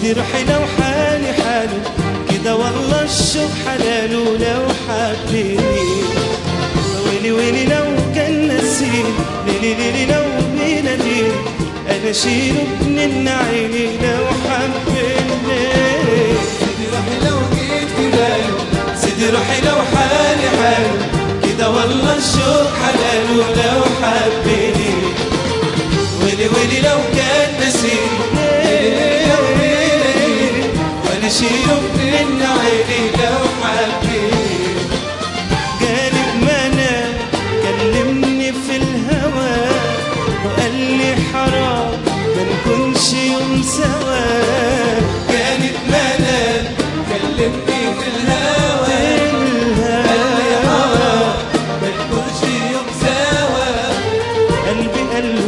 سيدي روحي لو حالي حاله كده والله الشوق حلاله لو حبيني. ويلي ويلي لو كان نسيني، ليلي ليلي لو بيناديني انا اشيله من عيني لو حبيني. سيدي روحي لو جيت في باله، سيدي روحي لو حالي حاله كده والله الشوق حلاله لو حبيني. ويلي ويلي لو كان نسيني وانا اشيله من عيني لو حبيني. جانب منى كلمني في الهوى وقال لي حرام ما نكونش يوم سوا. جانب منى كلمني في الهوى قال لي حرام ما نكونش يوم سوا. قلبي قال له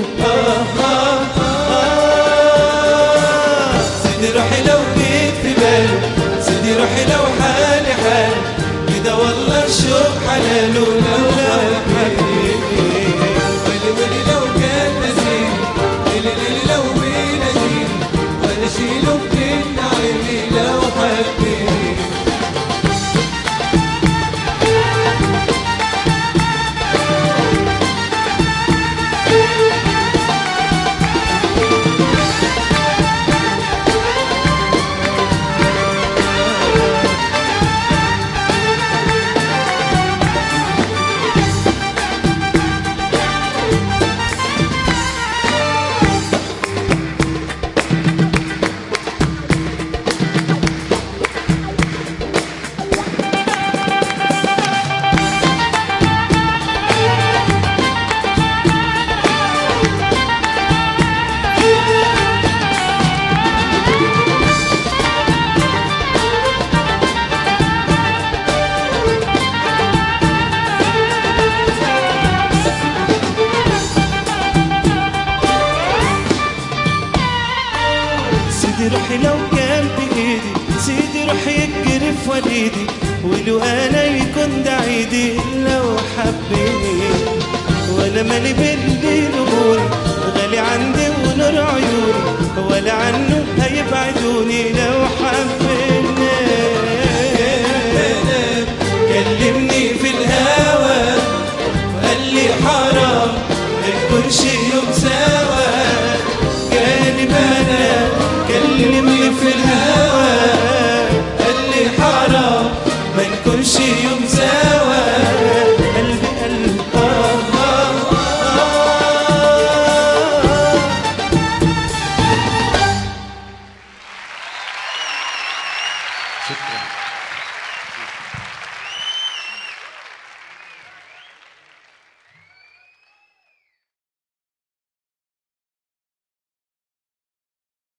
سيدي روحي لو جيت في باله، سيدي روحي لو حالي حاله كده والله الشوق حلاله لو حبيبي. ويلي ويلي لو كان نسيني، ليلي ليلي لو بيناديني وانا اشيله من عيني لو حبيني. سيدي روحي لو كان بإيدي، سيدي روحي يجري في وليدي ولو أنا يكون ده عيدي لو حبيني. وأنا مالي بالليل نوري غالي عندي ونور عيوني ولا عنه هيبعدوني لو حبيني. كلمني في الهوى وقال لي حرام ما يكونش